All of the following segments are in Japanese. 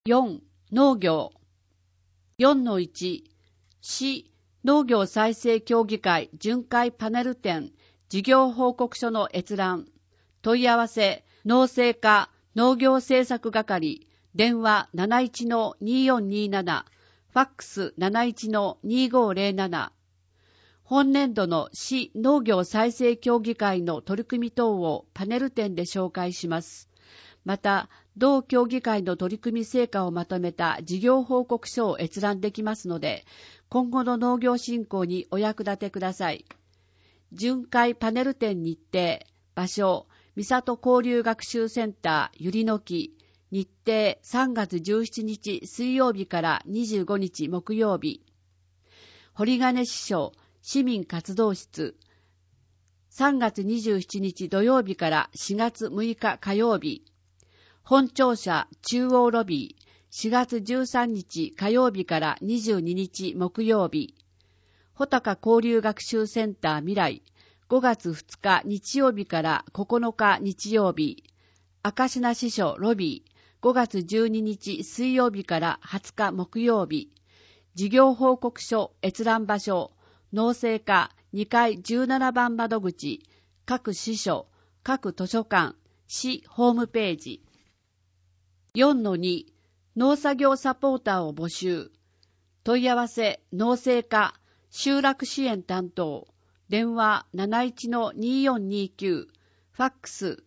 4. 農業。4-1 市農業再生協議会巡回パネル展事業報告書の閲覧。問い合わせ農政課農業政策係電話 71-2427 ファックス 71-2507。本年度の市農業再生協議会の取り組み等をパネル展で紹介します。また、同協議会の取り組み成果をまとめた事業報告書を閲覧できますので、今後の農業振興にお役立てください。巡回パネル展日程、場所、三郷交流学習センターゆりの木、日程3月17日水曜日から25日木曜日。堀金支所市民活動室、3月27日土曜日から4月6日火曜日。本庁舎中央ロビー、4月13日火曜日から22日木曜日。穂高交流学習センター未来、5月2日日曜日から9日日曜日。明科支所ロビー、5月12日水曜日から20日木曜日。事業報告書閲覧場所、農政課2階17番窓口、各支所、各図書館、市ホームページ。4-2 農作業サポーターを募集。問い合わせ農政課集落支援担当電話 71-2429 ファックス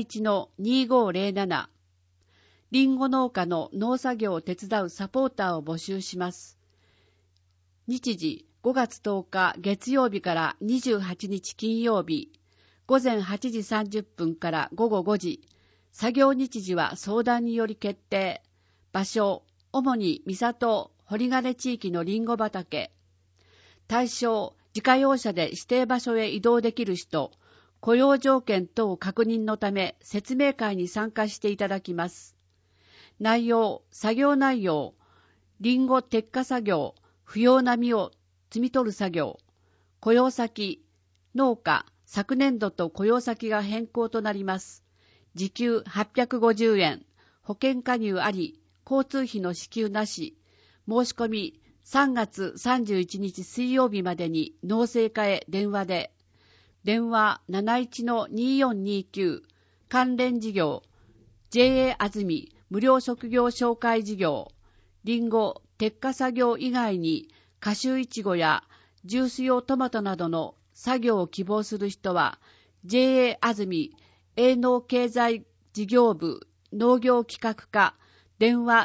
71-2507。リンゴ農家の農作業を手伝うサポーターを募集します。日時5月10日月曜日から28日金曜日、午前8時30分から午後5時。作業日時は相談により決定。場所、主に三郷、堀金地域のリンゴ畑。対象、自家用車で指定場所へ移動できる人、雇用条件等確認のため説明会に参加していただきます。内容、作業内容、リンゴ摘果作業、不要な実を摘み取る作業、雇用先、農家、昨年度と雇用先が変更となります。時給850円、保険加入あり、交通費の支給なし。申し込み3月31日水曜日までに農政課へ電話で。電話 71-2429 関連事業 JA あずみ無料職業紹介事業。リンゴ摘果作業以外に果汁いちごやジュース用トマトなどの作業を希望する人は JA あずみ営農経済事業部農業企画課電話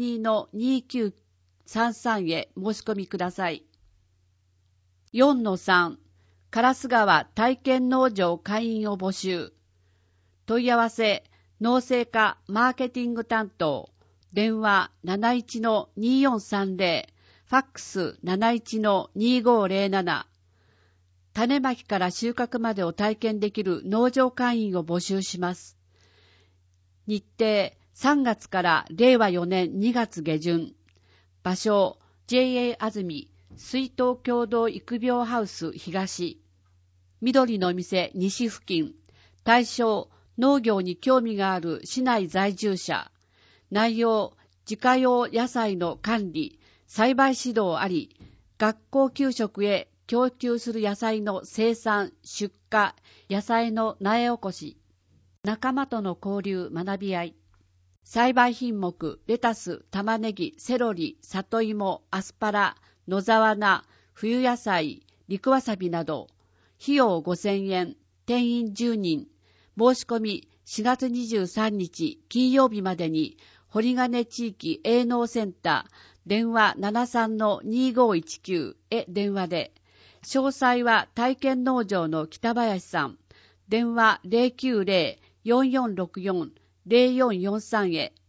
72-2933 へ申し込みください。4-3 烏川体験農場会員を募集。問い合わせ農政課マーケティング担当電話 71-2430 ファックス 71-2507。種まきから収穫までを体験できる農場会員を募集します。日程3月から令和4年2月下旬。場所 JA あずみ水筒共同育苗ハウス東。緑の店西付近。対象農業に興味がある市内在住者。内容自家用野菜の管理、栽培指導あり、学校給食へ供給する野菜の生産、出荷、野菜の苗起こし、仲間との交流、学び合い、栽培品目、レタス、玉ねぎ、セロリ、里芋、アスパラ、野沢菜、冬野菜、陸わさびなど、費用5000円、定員10人、申し込み4月23日金曜日までに、堀金地域営農センター、電話 73-2519 へ電話で、詳細は体験農場の北林さん、電話 090-4464-0443 へ、